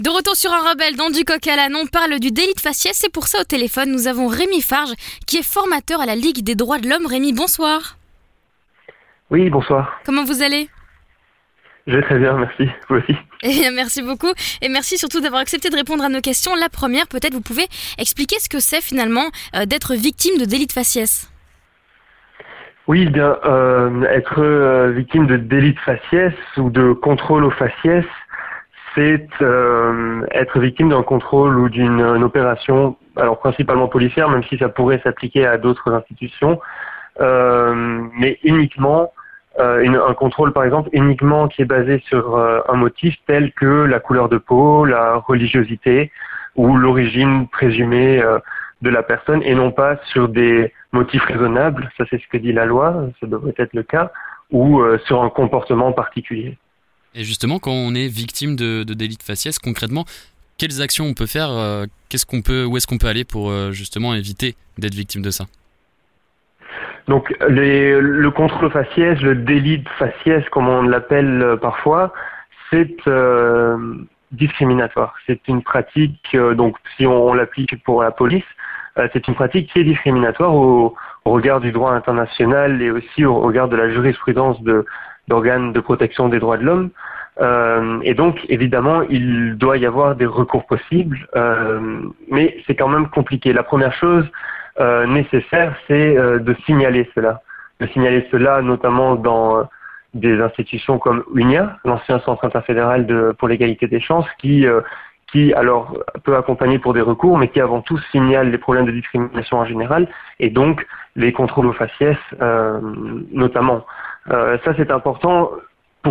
De retour sur un rebelle dans Du coq à l'âne, on parle du délit de faciès et pour ça au téléphone nous avons Rémi Farge qui est formateur à la Ligue des droits de l'homme. Rémi, bonsoir. Oui, bonsoir. Comment vous allez ? Je vais très bien, merci. Vous aussi. Merci beaucoup et merci surtout d'avoir accepté de répondre à nos questions. La première, peut-être vous pouvez expliquer ce que c'est finalement d'être victime de délit de faciès. Oui, bien, être victime de délit de faciès ou de contrôle au faciès, c'est être victime d'un contrôle ou d'une opération, alors principalement policière, même si ça pourrait s'appliquer à d'autres institutions, mais uniquement un contrôle par exemple uniquement qui est basé sur un motif tel que la couleur de peau, la religiosité ou l'origine présumée de la personne et non pas sur des motifs raisonnables, ça c'est ce que dit la loi, ça devrait être le cas, ou sur un comportement particulier. Et justement, quand on est victime de délit de faciès, concrètement, quelles actions on peut faire, où est-ce qu'on peut aller pour justement éviter d'être victime de ça ? Donc le contrôle au faciès, le délit de faciès comme on l'appelle parfois, c'est discriminatoire. C'est une pratique, donc si on l'applique pour la police, c'est une pratique qui est discriminatoire au regard du droit international et aussi au regard de la jurisprudence d'organes de protection des droits de l'homme. Et donc, évidemment, il doit y avoir des recours possibles, mais c'est quand même compliqué. La première chose nécessaire, c'est de signaler cela. De signaler cela notamment dans des institutions comme UNIA, l'ancien Centre interfédéral pour l'égalité des chances, qui alors peut accompagner pour des recours, mais qui avant tout signale les problèmes de discrimination en général, et donc les contrôles aux faciès notamment. Ça c'est important. Pourquoi ?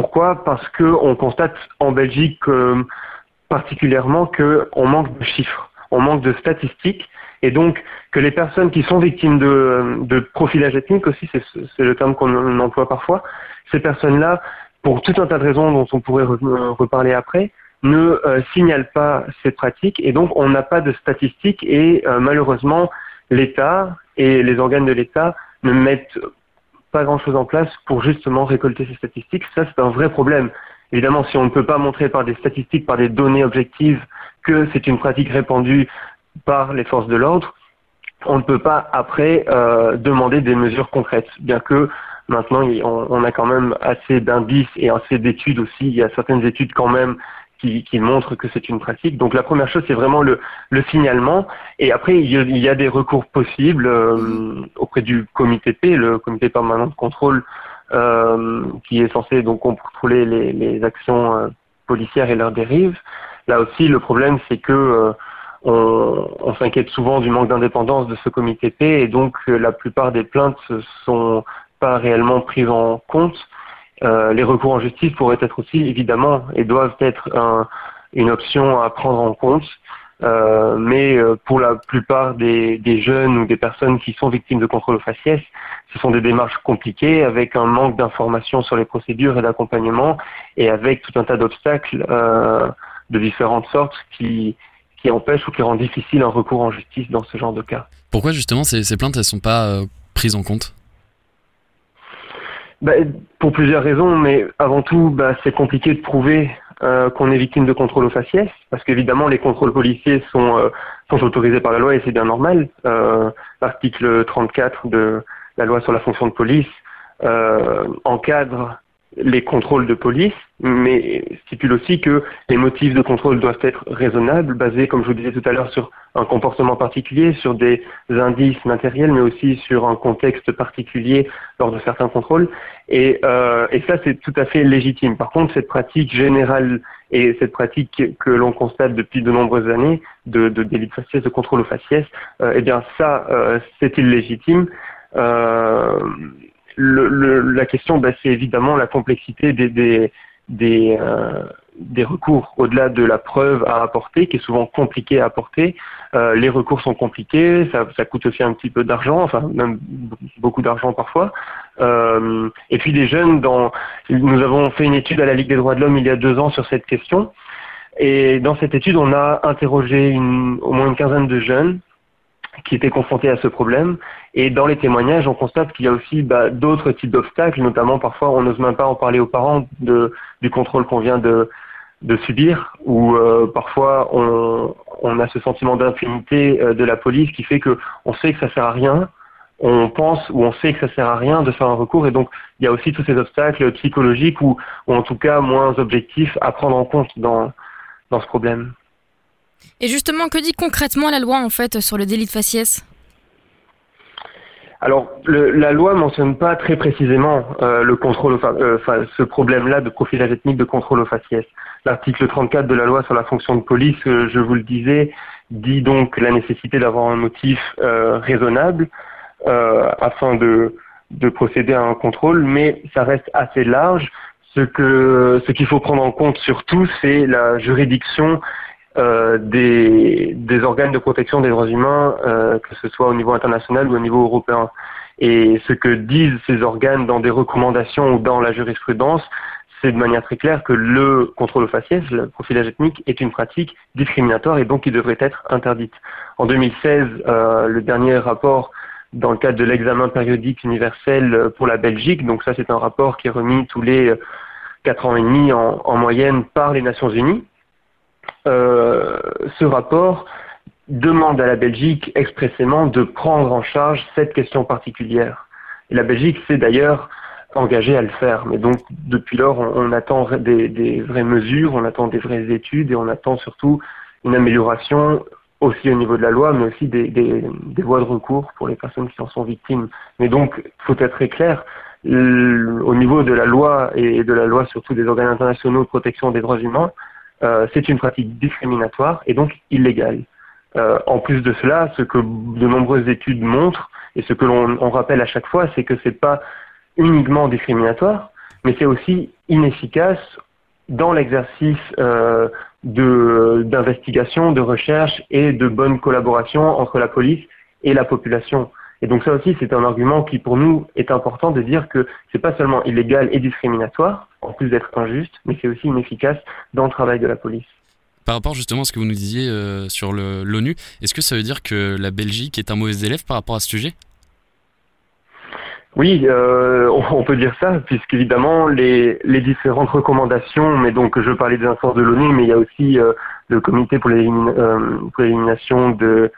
Parce que on constate en Belgique particulièrement qu'on manque de chiffres, on manque de statistiques, et donc que les personnes qui sont victimes de profilage ethnique aussi, c'est le terme qu'on emploie parfois, ces personnes-là, pour tout un tas de raisons dont on pourrait reparler après, ne signalent pas ces pratiques, et donc on n'a pas de statistiques, et malheureusement l'État et les organes de l'État ne mettent pas grand-chose en place pour justement récolter ces statistiques. Ça, c'est un vrai problème. Évidemment, si on ne peut pas montrer par des statistiques, par des données objectives, que c'est une pratique répandue par les forces de l'ordre, on ne peut pas après demander des mesures concrètes. Bien que maintenant, on a quand même assez d'indices et assez d'études aussi. Il y a certaines études quand même qui montrent que c'est une pratique. Donc la première chose, c'est vraiment le signalement. Et après, il y a des recours possibles auprès du comité P, le comité permanent de contrôle, qui est censé donc contrôler les actions policières et leurs dérives. Là aussi, le problème, c'est que on s'inquiète souvent du manque d'indépendance de ce comité P, et donc la plupart des plaintes sont pas réellement prises en compte. Les recours en justice pourraient être aussi, évidemment, et doivent être une option à prendre en compte, mais pour la plupart des jeunes ou des personnes qui sont victimes de contrôle au faciès, ce sont des démarches compliquées, avec un manque d'informations sur les procédures et d'accompagnement, et avec tout un tas d'obstacles de différentes sortes qui empêchent ou qui rendent difficile un recours en justice dans ce genre de cas. Pourquoi justement ces plaintes elles sont pas prises en compte ? Pour plusieurs raisons, mais avant tout, c'est compliqué de prouver qu'on est victime de contrôle au faciès, parce qu'évidemment les contrôles policiers sont autorisés par la loi et c'est bien normal. L'article 34 de la loi sur la fonction de police encadre les contrôles de police, mais stipule aussi que les motifs de contrôle doivent être raisonnables, basés, comme je vous disais tout à l'heure, sur un comportement particulier, sur des indices matériels, mais aussi sur un contexte particulier lors de certains contrôles. Et ça, c'est tout à fait légitime. Par contre, cette pratique générale et cette pratique que l'on constate depuis de nombreuses années de délit de faciès, de contrôle au faciès, c'est illégitime. La question, c'est évidemment la complexité des recours, au-delà de la preuve à apporter, qui est souvent compliquée à apporter. Les recours sont compliqués, ça coûte aussi un petit peu d'argent, enfin même beaucoup d'argent parfois. Et puis les jeunes, nous avons fait une étude à la Ligue des droits de l'homme il y a 2 ans sur cette question, et dans cette étude, on a interrogé au moins une quinzaine de jeunes qui étaient confrontés à ce problème. Et dans les témoignages, on constate qu'il y a aussi d'autres types d'obstacles, notamment parfois on n'ose même pas en parler aux parents du contrôle qu'on vient de de subir, où parfois on a ce sentiment d'impunité de la police qui fait que on sait que ça sert à rien, on pense ou on sait que ça sert à rien de faire un recours, et donc il y a aussi tous ces obstacles psychologiques ou en tout cas moins objectifs à prendre en compte dans ce problème. Et justement, que dit concrètement la loi en fait sur le délit de faciès ? Alors, la loi mentionne pas très précisément le contrôle, ce problème-là de profilage ethnique de contrôle au faciès. L'article 34 de la loi sur la fonction de police, je vous le disais, dit donc la nécessité d'avoir un motif raisonnable afin de procéder à un contrôle, mais ça reste assez large. Ce qu'il faut prendre en compte surtout, c'est la juridiction des organes de protection des droits humains, que ce soit au niveau international ou au niveau européen. Et ce que disent ces organes dans des recommandations ou dans la jurisprudence, c'est de manière très claire que le contrôle au faciès, le profilage ethnique, est une pratique discriminatoire et donc qui devrait être interdite. En 2016, le dernier rapport dans le cadre de l'examen périodique universel pour la Belgique, donc ça c'est un rapport qui est remis tous les 4 ans et demi en moyenne par les Nations Unies. Ce rapport demande à la Belgique expressément de prendre en charge cette question particulière. Et la Belgique s'est d'ailleurs engagée à le faire. Mais donc, depuis lors, on attend des vraies mesures, on attend des vraies études et on attend surtout une amélioration aussi au niveau de la loi, mais aussi des voies de recours pour les personnes qui en sont victimes. Mais donc, il faut être très clair, au niveau de la loi et de la loi surtout des organes internationaux de protection des droits humains, c'est une pratique discriminatoire et donc illégale. En plus de cela, ce que de nombreuses études montrent, et ce que l'on rappelle à chaque fois, c'est que c'est pas uniquement discriminatoire, mais c'est aussi inefficace dans l'exercice d'investigation, de recherche et de bonne collaboration entre la police et la population. Et donc ça aussi, c'est un argument qui, pour nous, est important de dire que c'est pas seulement illégal et discriminatoire, en plus d'être injuste, mais c'est aussi inefficace dans le travail de la police. Par rapport justement à ce que vous nous disiez sur l'ONU, est-ce que ça veut dire que la Belgique est un mauvais élève par rapport à ce sujet ? Oui, on peut dire ça, puisqu'évidemment, les différentes recommandations, mais donc je parlais des instances de l'ONU, mais il y a aussi le comité pour l'élimination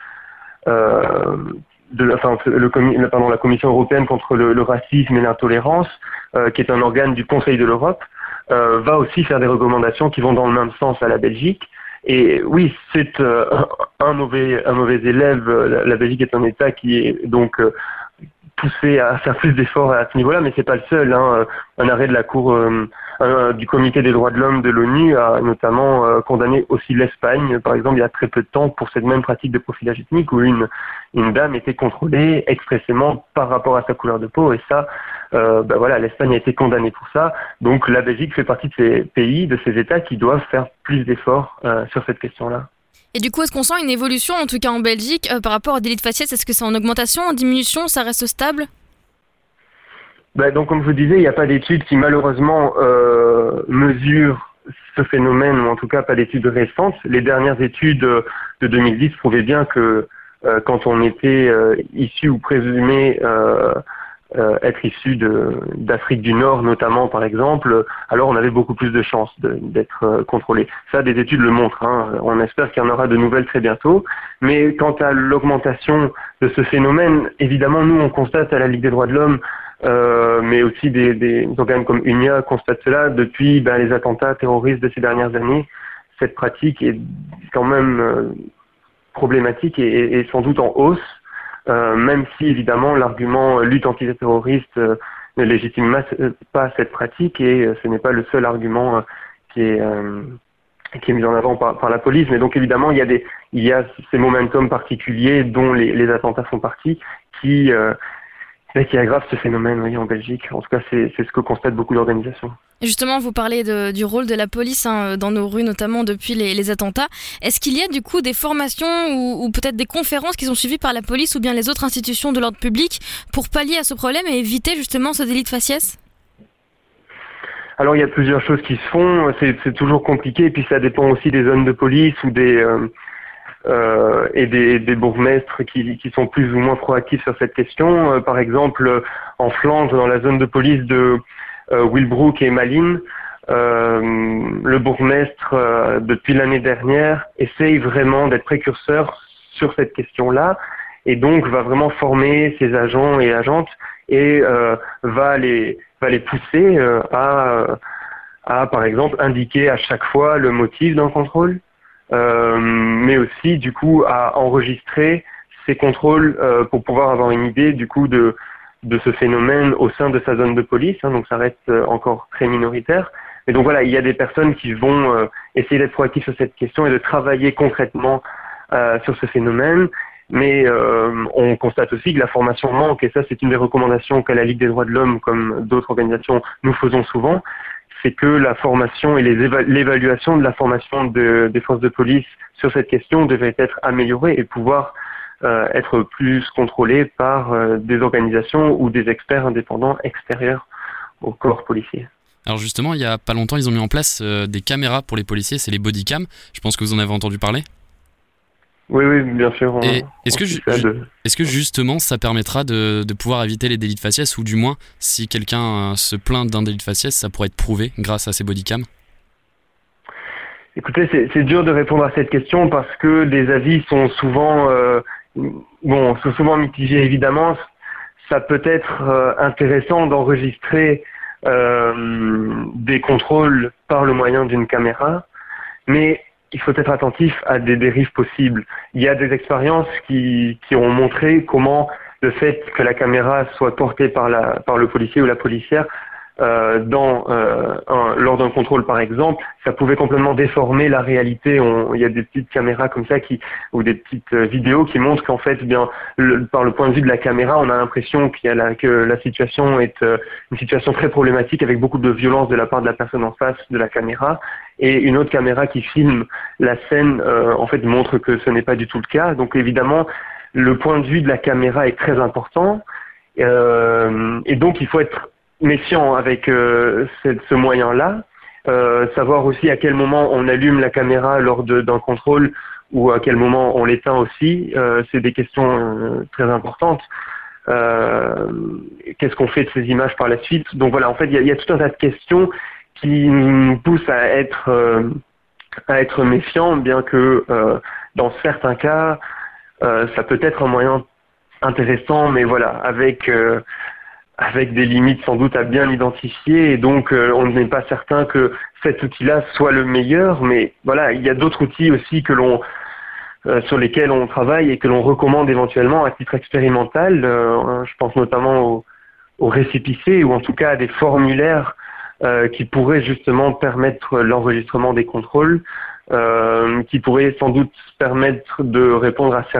la Commission européenne contre le racisme et l'intolérance, qui est un organe du Conseil de l'Europe, va aussi faire des recommandations qui vont dans le même sens à la Belgique. Et oui, c'est un mauvais élève. La Belgique est un État qui est donc poussé à faire plus d'efforts à ce niveau-là, mais c'est pas le seul. Un arrêt de la Cour du Comité des droits de l'homme de l'ONU a notamment condamné aussi l'Espagne, par exemple, il y a très peu de temps, pour cette même pratique de profilage ethnique où une dame était contrôlée expressément par rapport à sa couleur de peau, et ça, l'Espagne a été condamnée pour ça. Donc la Belgique fait partie de ces pays, de ces États qui doivent faire plus d'efforts sur cette question-là. Et du coup, est-ce qu'on sent une évolution, en tout cas en Belgique, par rapport au délit de faciès ? Est-ce que c'est en augmentation, en diminution, ça reste stable ? Donc comme je vous disais, il n'y a pas d'études qui malheureusement mesurent ce phénomène, ou en tout cas pas d'études récentes. Les dernières études de 2010 prouvaient bien que quand on était issu ou présumé être issu d'Afrique du Nord notamment par exemple, alors on avait beaucoup plus de chances d'être contrôlé. Ça, des études le montrent. On espère qu'il y en aura de nouvelles très bientôt. Mais quant à l'augmentation de ce phénomène, évidemment, nous on constate à la Ligue des droits de l'homme, mais aussi des organes comme UNIA constatent cela depuis les attentats terroristes de ces dernières années. Cette pratique est quand même problématique et sans doute en hausse. Même si évidemment l'argument lutte antiterroriste ne légitime pas cette pratique, et ce n'est pas le seul argument qui est mis en avant par la police. Mais donc évidemment il y a ces momentum particuliers dont les attentats font partie qui aggravent ce phénomène, oui, en Belgique. En tout cas c'est ce que constatent beaucoup d'organisations. Justement, vous parlez du rôle de la police dans nos rues, notamment depuis les attentats. Est-ce qu'il y a du coup des formations ou peut-être des conférences qui sont suivies par la police ou bien les autres institutions de l'ordre public pour pallier à ce problème et éviter justement ce délit de faciès ? Alors il y a plusieurs choses qui se font, c'est toujours compliqué, et puis ça dépend aussi des zones de police ou des bourgmestres qui sont plus ou moins proactifs sur cette question. Par exemple, en Flandre, dans la zone de police de Willebroek et Malines, le bourgmestre, depuis l'année dernière, essaye vraiment d'être précurseur sur cette question-là, et donc va vraiment former ses agents et agentes et va les pousser à, par exemple, indiquer à chaque fois le motif d'un contrôle, mais aussi, du coup, à enregistrer ces contrôles pour pouvoir avoir une idée, du coup, de ce phénomène au sein de sa zone de police, hein, donc ça reste encore très minoritaire. Et donc voilà, il y a des personnes qui vont essayer d'être proactives sur cette question et de travailler concrètement sur ce phénomène, mais on constate aussi que la formation manque, et ça c'est une des recommandations qu'à la Ligue des droits de l'homme, comme d'autres organisations, nous faisons souvent, c'est que la formation et l'évaluation de la formation des forces de police sur cette question devrait être améliorée et pouvoir être plus contrôlée par des organisations ou des experts indépendants extérieurs au corps policier. Alors justement, il y a pas longtemps, ils ont mis en place des caméras pour les policiers, c'est les bodycams. Je pense que vous en avez entendu parler. Oui, bien sûr. Est-ce que justement, ça permettra de pouvoir éviter les délits de faciès, ou du moins, si quelqu'un se plaint d'un délit de faciès, ça pourrait être prouvé grâce à ces bodycams? Écoutez, c'est dur de répondre à cette question parce que les avis sont souvent mitigés, évidemment. Ça peut être intéressant d'enregistrer des contrôles par le moyen d'une caméra, mais il faut être attentif à des dérives possibles. Il y a des expériences qui ont montré comment le fait que la caméra soit portée par le policier ou la policière lors d'un contrôle par exemple, ça pouvait complètement déformer la réalité. Il y a des petites caméras comme ça ou des petites vidéos qui montrent qu'en fait, par le point de vue de la caméra, on a l'impression que la situation est une situation très problématique avec beaucoup de violence de la part de la personne en face de la caméra, et une autre caméra qui filme la scène en fait montre que ce n'est pas du tout le cas. Donc évidemment, le point de vue de la caméra est très important, et donc il faut être méfiant avec ce moyen-là, savoir aussi à quel moment on allume la caméra lors d'un contrôle ou à quel moment on l'éteint aussi, c'est des questions très importantes. Qu'est-ce qu'on fait de ces images par la suite? Donc voilà, en fait, il y a tout un tas de questions qui nous poussent à être méfiants, bien que dans certains cas, ça peut être un moyen intéressant, mais voilà, avec des limites sans doute à bien identifier, et donc on n'est pas certain que cet outil-là soit le meilleur, mais voilà, il y a d'autres outils aussi sur lesquels on travaille et que l'on recommande éventuellement à titre expérimental. Je pense notamment aux récépissés, ou en tout cas à des formulaires qui pourraient justement permettre l'enregistrement des contrôles, qui pourraient sans doute permettre de répondre à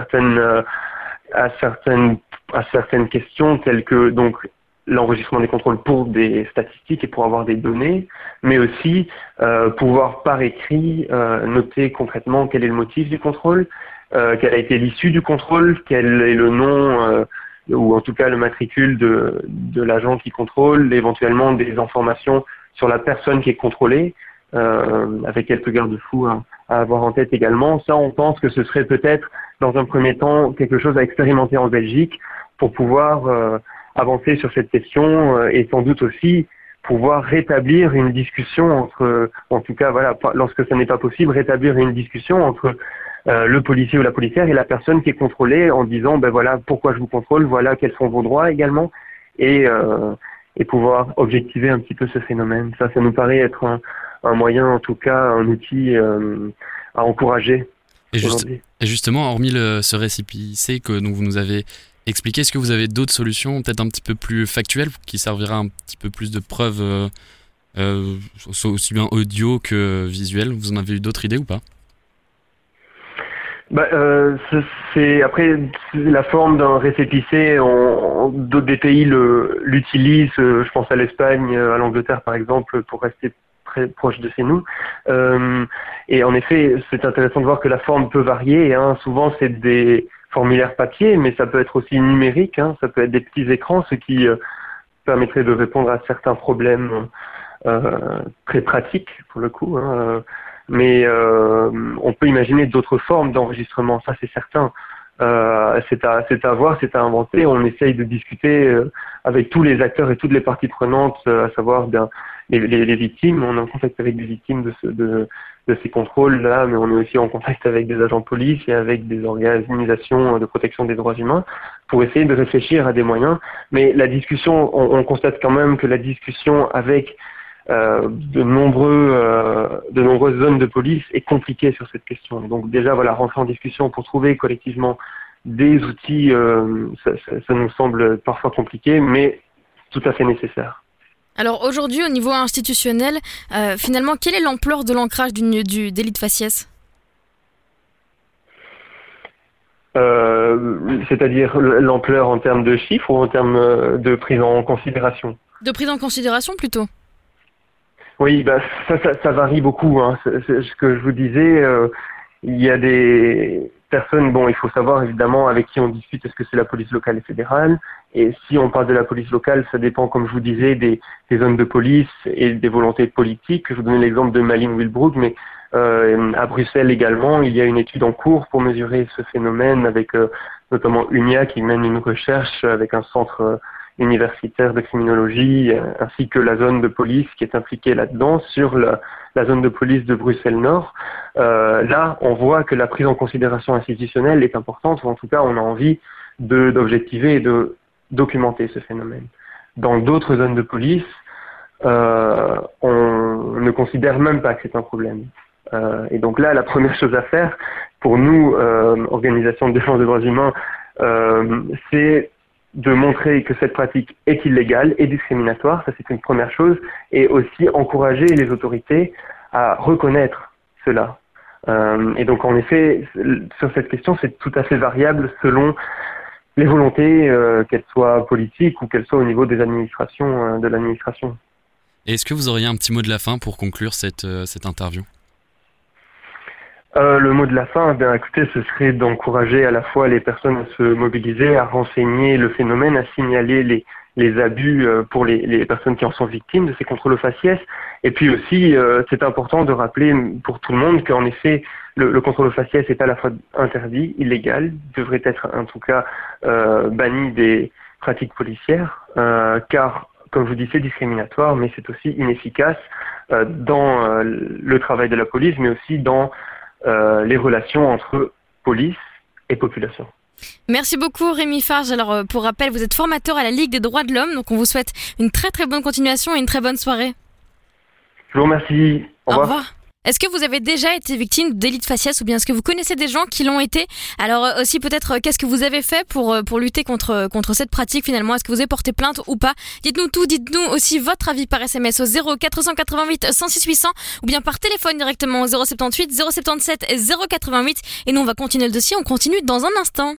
certaines questions, telles que donc l'enregistrement des contrôles pour des statistiques et pour avoir des données, mais aussi pouvoir par écrit noter concrètement quel est le motif du contrôle, quelle a été l'issue du contrôle, quel est le nom ou en tout cas le matricule de l'agent qui contrôle, éventuellement des informations sur la personne qui est contrôlée, avec quelques garde-fous à avoir en tête également. Ça, on pense que ce serait peut-être dans un premier temps quelque chose à expérimenter en Belgique pour pouvoir avancer sur cette question, et sans doute aussi pouvoir rétablir une discussion en tout cas, voilà, lorsque ce n'est pas possible, rétablir une discussion entre le policier ou la policière et la personne qui est contrôlée, en disant, ben voilà, pourquoi je vous contrôle, voilà quels sont vos droits également, et pouvoir objectiver un petit peu ce phénomène. Ça nous paraît être un moyen, en tout cas, un outil à encourager. Et justement, hormis ce récépissé dont vous nous avez expliqué, est-ce que vous avez d'autres solutions, peut-être un petit peu plus factuelles, qui servira un petit peu plus de preuves, aussi bien audio que visuelles? Vous en avez eu d'autres idées ou pas? Après la forme d'un récépissé, des pays l'utilisent, je pense à l'Espagne, à l'Angleterre par exemple, pour rester très proche de chez nous. Et en effet, c'est intéressant de voir que la forme peut varier, hein. Souvent c'est des formulaires papier, mais ça peut être aussi numérique, hein. Ça peut être des petits écrans, ce qui permettrait de répondre à certains problèmes très pratiques pour le coup, hein. Mais on peut imaginer d'autres formes d'enregistrement, ça c'est certain. C'est à voir, c'est à inventer. On essaye de discuter avec tous les acteurs et toutes les parties prenantes, à savoir les victimes. On est en contact avec des victimes de ces contrôles-là, mais on est aussi en contact avec des agents de police et avec des organisations de protection des droits humains pour essayer de réfléchir à des moyens. Mais la discussion, on constate quand même que la discussion avec de nombreuses zones de police est compliquée sur cette question. Donc déjà, voilà, rentrer en discussion pour trouver collectivement des outils, ça nous semble parfois compliqué, mais tout à fait nécessaire. Alors aujourd'hui, au niveau institutionnel, finalement, quelle est l'ampleur de l'ancrage du délit de faciès ? C'est-à-dire l'ampleur en termes de chiffres ou en termes de prise en considération ? De prise en considération plutôt. Oui, ça varie beaucoup. C'est ce que je vous disais, il y a des personnes, il faut savoir évidemment avec qui on discute, est-ce que c'est la police locale et fédérale ? Et si on parle de la police locale, ça dépend, comme je vous disais, des zones de police et des volontés politiques. Je vous donnais l'exemple de Malin Wilbroek, mais à Bruxelles également, il y a une étude en cours pour mesurer ce phénomène avec notamment UNIA qui mène une recherche avec un centre universitaire de criminologie, ainsi que la zone de police qui est impliquée là-dedans sur la zone de police de Bruxelles-Nord. Là, on voit que la prise en considération institutionnelle est importante, ou en tout cas, on a envie d'objectiver et de documenter ce phénomène. Dans d'autres zones de police, on ne considère même pas que c'est un problème. Et donc là, la première chose à faire, pour nous, organisation de défense des droits humains, c'est de montrer que cette pratique est illégale et discriminatoire, ça c'est une première chose, et aussi encourager les autorités à reconnaître cela. Et donc en effet, sur cette question, c'est tout à fait variable selon les volontés, qu'elles soient politiques ou qu'elles soient au niveau des administrations, de l'administration. Et est-ce que vous auriez un petit mot de la fin pour conclure cette interview ? Le mot de la fin, écoutez, ce serait d'encourager à la fois les personnes à se mobiliser, à renseigner le phénomène, à signaler les abus pour les personnes qui en sont victimes de ces contrôles au faciès. Et puis aussi, c'est important de rappeler pour tout le monde qu'en effet, le contrôle au faciès est à la fois interdit, illégal, devrait être en tout cas banni des pratiques policières, car, comme je vous dis, c'est discriminatoire, mais c'est aussi inefficace dans le travail de la police, mais aussi dans les relations entre police et population. Merci beaucoup Rémi Farge. Alors pour rappel, vous êtes formateur à la Ligue des droits de l'homme, donc on vous souhaite une très très bonne continuation et une très bonne soirée. Je vous remercie. Au revoir. Est-ce que vous avez déjà été victime de délit de faciès ou bien est-ce que vous connaissez des gens qui l'ont été ? Alors aussi peut-être qu'est-ce que vous avez fait pour lutter contre cette pratique finalement ? Est-ce que vous avez porté plainte ou pas ? Dites-nous tout, dites-nous aussi votre avis par SMS au 0488 106 800 ou bien par téléphone directement au 078 077 088 et nous on va continuer le dossier, on continue dans un instant.